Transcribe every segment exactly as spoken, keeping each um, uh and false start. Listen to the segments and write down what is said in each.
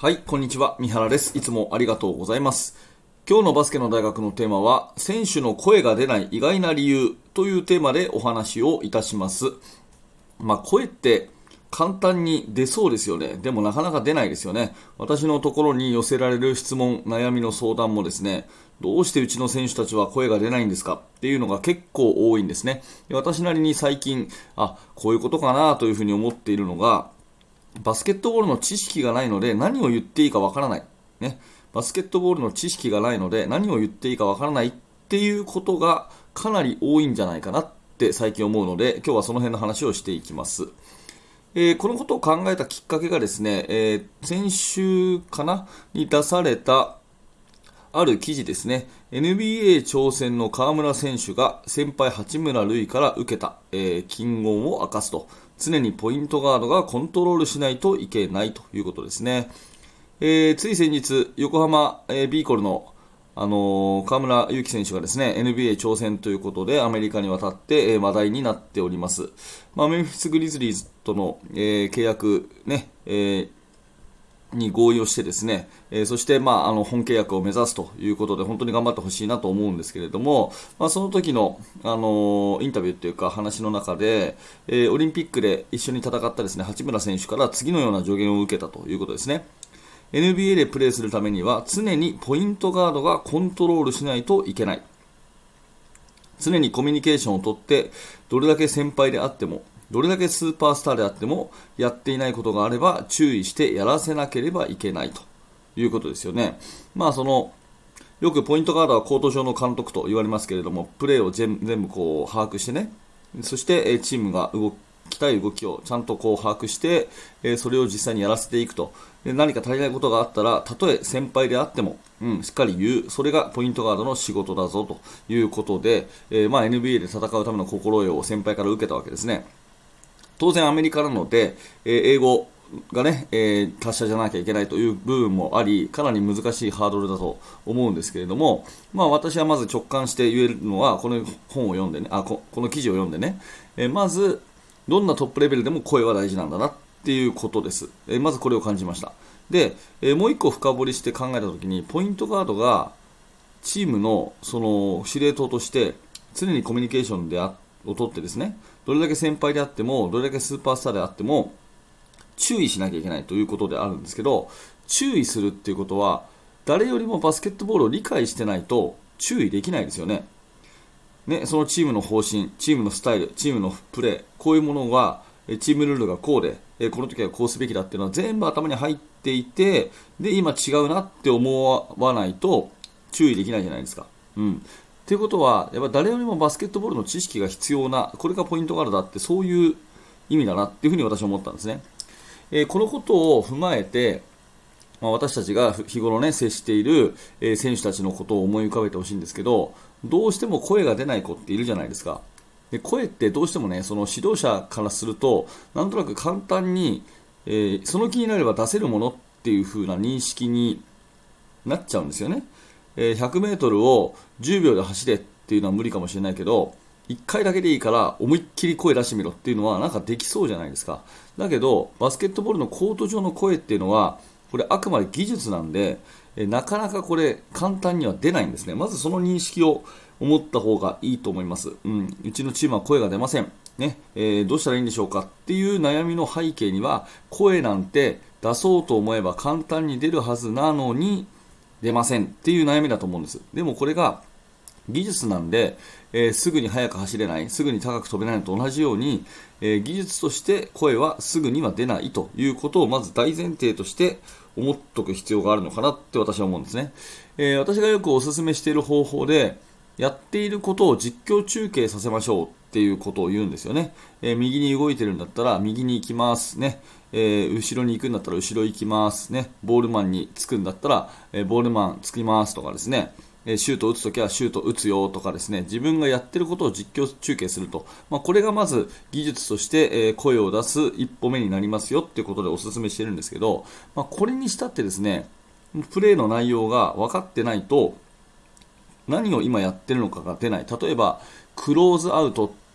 はい、こんにちは。三原です。いつもありがとうございます。今日のバスケの大学のテーマは、選手の声が出ない意外な理由というテーマでお話をいたします。まあ、声って簡単に出そうですよね。でもなかなか出ないですよね。私のところに寄せられる質問、悩みの相談もですね、どうしてうちの選手たちは声が出ないんですかっていうのが結構多いんですね。私なりに最近、あ、こういうことかなというふうに思っているのが、バスケットボールの知識がないので何を言っていいかわからない、ね、バスケットボールの知識がないので何を言っていいかわからないっていうことがかなり多いんじゃないかなって最近思うので、今日はその辺の話をしていきます。えー、このことを考えたきっかけがですね、えー、先週かなに出されたある記事ですね。 エヌビーエー 挑戦の河村選手が先輩八村塁から受けた、えー、金言を明かすと、常にポイントガードがコントロールしないといけないということですね。えー、つい先日横浜、えー、ビーコルのあのー、河村勇輝選手がですね エヌビーエー 挑戦ということでアメリカに渡って、えー、話題になっております。まあ、メンフィスグリズリーズとの、えー、契約ね、えーに合意をしてですね、えー、そして、まあ、あの本契約を目指すということで本当に頑張ってほしいなと思うんですけれども、まあ、その時の、あのーインタビューというか話の中で、えーオリンピックで一緒に戦ったですね八村選手から次のような助言を受けたということですね。 エヌビーエー でプレーするためには常にポイントガードがコントロールしないといけない。常にコミュニケーションをとって、どれだけ先輩であってもどれだけスーパースターであってもやっていないことがあれば注意してやらせなければいけないということですよね。まあそのよくポイントガードはコート上の監督と言われますけれども、プレーを全部こう把握してね、そしてチームが動きたい動きをちゃんとこう把握して、それを実際にやらせていくと。で何か足りないことがあったら、たとえ先輩であっても、うん、しっかり言う。それがポイントガードの仕事だぞということで、えーまあ、エヌビーエー で戦うための心得を先輩から受けたわけですね。当然アメリカなので、えー英語がね、えー達者じゃなきゃいけないという部分もあり、かなり難しいハードルだと思うんですけれども、まあ私はまず直感して言えるのは、この本を読んでね、あ、こ、この記事を読んでね、えーまず、どんなトップレベルでも声は大事なんだなっていうことです。えーまずこれを感じました。で、えーもう一個深掘りして考えたときに、ポイントガードがチームのその司令塔として常にコミュニケーションであをとってですね、どれだけ先輩であってもどれだけスーパースターであっても注意しなきゃいけないということであるんですけど、注意するっていうことは誰よりもバスケットボールを理解してないと注意できないですよね。ね、そのチームの方針、チームのスタイル、チームのプレー、こういうものがチームルールがこうで、この時はこうすべきだっていうのは全部頭に入っていて、で今違うなって思わないと注意できないじゃないですか。うん。ということは、やっぱ誰よりもバスケットボールの知識が必要な、これがポイントガードだって、そういう意味だなっていうふうに私は思ったんですね。えーこのことを踏まえて、まあ、私たちが日頃ね、接している、えー選手たちのことを思い浮かべてほしいんですけど、どうしても声が出ない子っているじゃないですか。で声ってどうしてもね、その指導者からすると、なんとなく簡単に、えーその気になれば出せるものっていう風な認識になっちゃうんですよね。えーひゃくメートルをじゅうびょうで走れっていうのは無理かもしれないけど、いっかいだけでいいから思いっきり声出してみろっていうのはなんかできそうじゃないですか。だけどバスケットボールのコート上の声っていうのはこれあくまで技術なんで、えーなかなかこれ簡単には出ないんですね。まずその認識を思った方がいいと思います。うん、うちのチームは声が出ません。ねえーどうしたらいいんでしょうかっていう悩みの背景には、声なんて出そうと思えば簡単に出るはずなのに出ませんっていう悩みだと思うんです。でもこれが技術なんで、えーすぐに速く走れない、すぐに高く飛べないのと同じように、えー技術として声はすぐには出ないということをまず大前提として思っておく必要があるのかなって私は思うんですね。えー私がよくお勧めしている方法で、やっていることを実況中継させましょうっていうことを言うんですよね。えー右に動いてるんだったら右に行きますね。えー後ろに行くんだったら後ろ行きますね。ボールマンにつくんだったら、えーボールマンつきますとかですね。えーシュート打つときはシュート打つよとかですね。自分がやってることを実況中継すると。まあ、これがまず技術として、えー声を出す一歩目になりますよっていうことでお勧めしてるんですけど、まあ、これにしたってですね、プレーの内容が分かってないと何を今やってるのかが出ない。例えばクローズアウトっ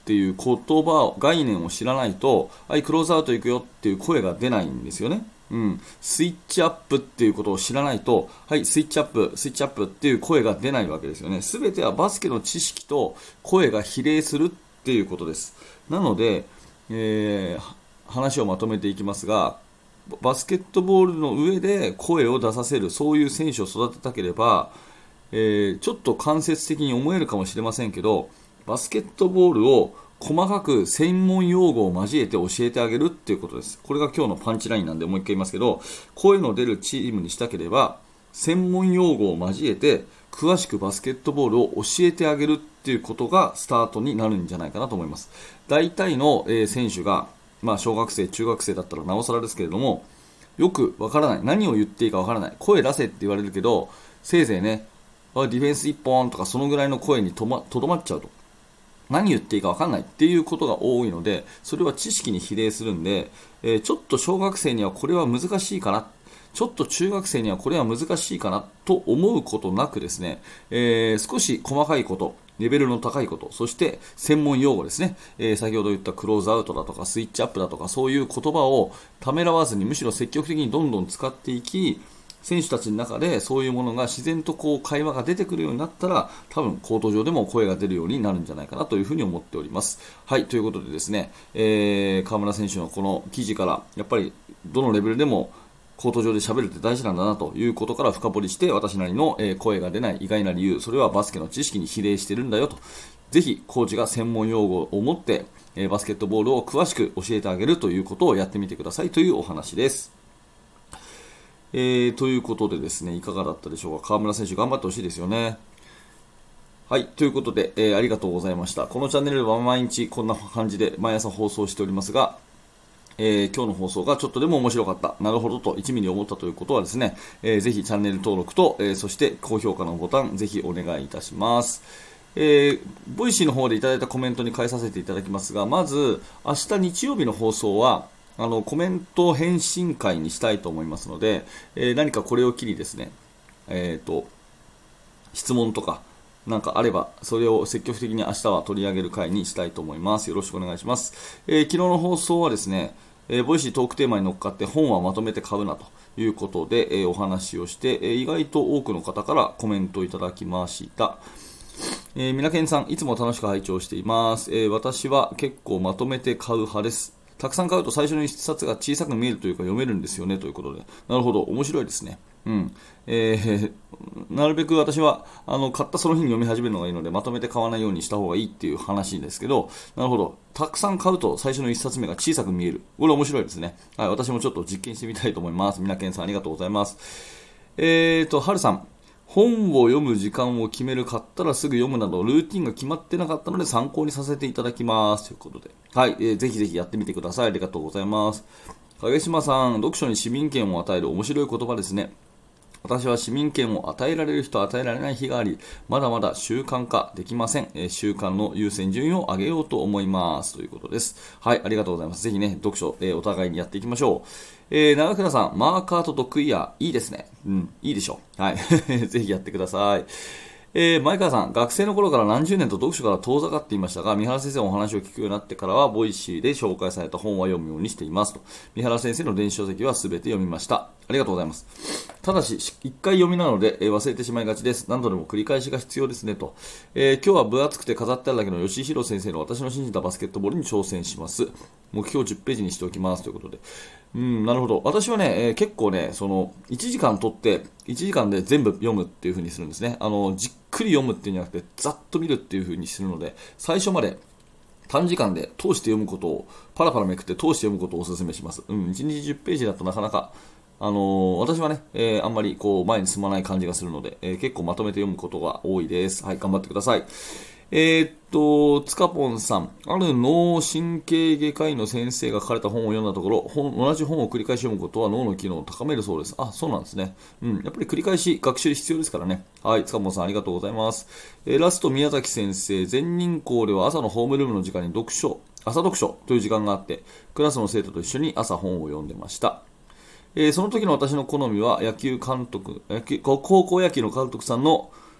っていう言葉、概念を知らないと、はい、クローズアウト行くよっていう声が出ないんですよね。うん、スイッチアップっていうことを知らないと、はい、スイッチアップ、スイッチアップっていう声が出ないわけですよね。すべてはバスケの知識と声が比例するっていうことです。なので、えー、話をまとめていきますが、バスケットボールの上で声を出させる、そういう選手を育てたければ、えー、ちょっと間接的に思えるかもしれませんけど、バスケットボールを細かく専門用語を交えて教えてあげるっていうことです。これが今日のパンチラインなんでもう一回言いますけど、声の出るチームにしたければ専門用語を交えて詳しくバスケットボールを教えてあげるっていうことがスタートになるんじゃないかなと思います。大体の、えー、選手が、まあ、小学生、中学生だったらなおさらですけれども、よくわからない、何を言っていいかわからない、声出せって言われるけど、せいぜいね、ディフェンス一本とかそのぐらいの声にとま、とどまっちゃうと。何言っていいか分かんないっていうことが多いので、それは知識に比例するんで、えー、ちょっと小学生にはこれは難しいかな、ちょっと中学生にはこれは難しいかなと思うことなくですね、えー、少し細かいこと、レベルの高いこと、そして専門用語ですね、えー、先ほど言ったクローズアウトだとかスイッチアップだとか、そういう言葉をためらわずに、むしろ積極的にどんどん使っていき、選手たちの中でそういうものが自然とこう会話が出てくるようになったら、多分コート上でも声が出るようになるんじゃないかなというふうに思っております。はい、ということでですね、えー、河村選手のこの記事からやっぱりどのレベルでもコート上で喋るって大事なんだなということから深掘りして、私なりの声が出ない意外な理由、それはバスケの知識に比例してるんだよと、ぜひコーチが専門用語を持ってバスケットボールを詳しく教えてあげるということをやってみてくださいというお話です。えー、ということでですね、いかがだったでしょうか。河村選手頑張ってほしいですよね。はい、ということで、えー、ありがとうございました。このチャンネルは毎日こんな感じで毎朝放送しておりますが、えー、今日の放送がちょっとでも面白かった、なるほどといちミリ思ったということはですね、えー、ぜひチャンネル登録と、えー、そして高評価のボタンぜひお願いいたします。えー、ボイシーの方でいただいたコメントに返させていただきますが、まず明日日曜日の放送はあのコメント返信会にしたいと思いますので、えー、何かこれを機にですね、えーと、質問とかなんかあれば、それを積極的に明日は取り上げる会にしたいと思います。よろしくお願いします。えー、昨日の放送はですね、えー、ボイシートークテーマに乗っかって本はまとめて買うなということで、えー、お話をして、えー、意外と多くの方からコメントをいただきました。えー、みなけんさん、いつも楽しく拝聴しています。えー、私は結構まとめて買う派です。たくさん買うと最初の一冊が小さく見えるというか読めるんですよねということで、なるほど、面白いですね。うん、えー、なるべく私はあの買ったその日に読み始めるのがいいので、まとめて買わないようにした方がいいっていう話ですけど、なるほど、たくさん買うと最初の一冊目が小さく見える、これ面白いですね。はい、私もちょっと実験してみたいと思います。みなけんさん、ありがとうございます。えーと、はるさん、本を読む時間を決める、買ったらすぐ読むなどルーティンが決まってなかったので参考にさせていただきますということで、はい、えー、ぜひぜひやってみてください。ありがとうございます。影島さん、読書に市民権を与える、面白い言葉ですね。私は市民権を与えられる日と与えられない日があり、まだまだ習慣化できません。えー、習慣の優先順位を上げようと思いますということです。はい、ありがとうございます。ぜひね、読書、えー、お互いにやっていきましょう。えー、長倉さん、マーカーとドッグイヤー、いいですね。うん、いいでしょう。はい。ぜひやってください。えー、前川さん、学生の頃から何十年と読書から遠ざかっていましたが、三原先生のお話を聞くようになってからは、ボイシーで紹介された本は読むようにしていますと。三原先生の電子書籍は全て読みました。ありがとうございます。ただし、一回読みなので、えー、忘れてしまいがちです。何度でも繰り返しが必要ですねと。えー、今日は分厚くて飾ってあるだけの吉弘先生の私の信じたバスケットボールに挑戦します。目標じゅっページにしておきますということで。うん、なるほど。私はね、えー、結構ね、そのいちじかん取っていちじかんで全部読むっていう風にするんですね。あのじっくり読むっていうんじゃなくて、ざっと見るっていう風にするので、最初まで短時間で通して読むことをパラパラめくって通して読むことをお勧めします。うん、いちにちじゅっページだとなかなか、あのー、私はね、えー、あんまりこう前に進まない感じがするので、えー、結構まとめて読むことが多いです。はい、頑張ってください。えー、っと、つかぽんさん、ある脳神経外科医の先生が書かれた本を読んだところ、本同じ本を繰り返し読むことは脳の機能を高めるそうです。あ、そうなんですね。うん、やっぱり繰り返し学習必要ですからね。はい、つかぽんさんありがとうございます。えー、ラスト宮崎先生、全人校では朝のホームルームの時間に読書、朝読書という時間があって、クラスの生徒と一緒に朝本を読んでました。えー、その時の私の好みは野球監督、野球高校野球の監督さんの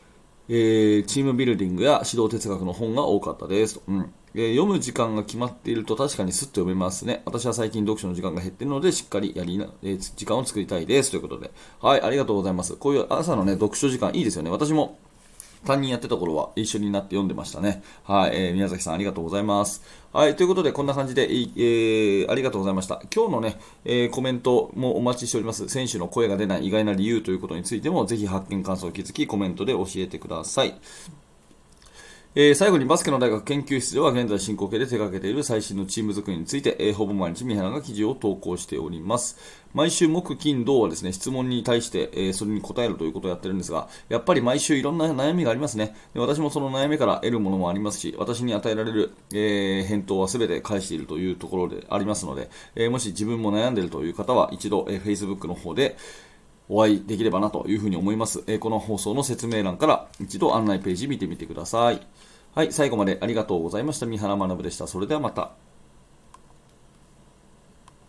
えー、チームビルディングや指導哲学の本が多かったですと、うんえー、読む時間が決まっていると確かにスッと読めますね。私は最近読書の時間が減っているのでしっかりやりな、えー、時間を作りたいですということで、はい、ありがとうございます。こういう朝のね読書時間いいですよね。私も担任やってた頃は一緒になって読んでましたね。はい、えー、宮崎さんありがとうございます。はい、ということでこんな感じで、えー、ありがとうございました。今日のね、えー、コメントもお待ちしております。選手の声が出ない意外な理由ということについてもぜひ発見感想を気づきコメントで教えてください。えー、最後にバスケの大学研究室では現在進行形で手掛けている最新のチーム作りについて、えー、ほぼ毎日三原が記事を投稿しております。毎週木金土はですね、質問に対して、えー、それに答えるということをやってるんですが、やっぱり毎週いろんな悩みがありますね。で私もその悩みから得るものもありますし、私に与えられる、えー、返答は全て返しているというところでありますので、えー、もし自分も悩んでいるという方は一度、えー、Facebook の方でお会いできればなというふうに思います。えー、この放送の説明欄から一度案内ページ見てみてください。はい、最後までありがとうございました。三原学でした。それではまた。